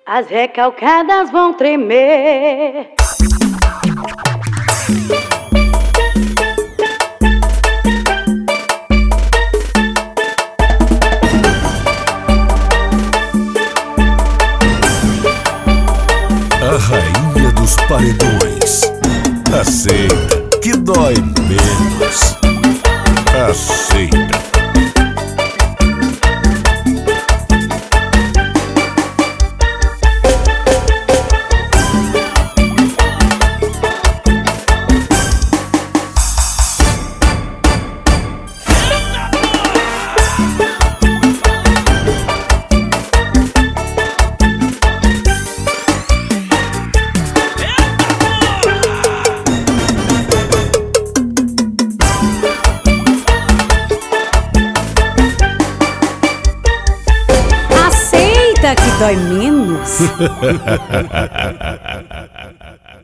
As recalcadas vão tremer. A rainha dos paredões. Aceita, que dói menos. Aceita. Que dói menos.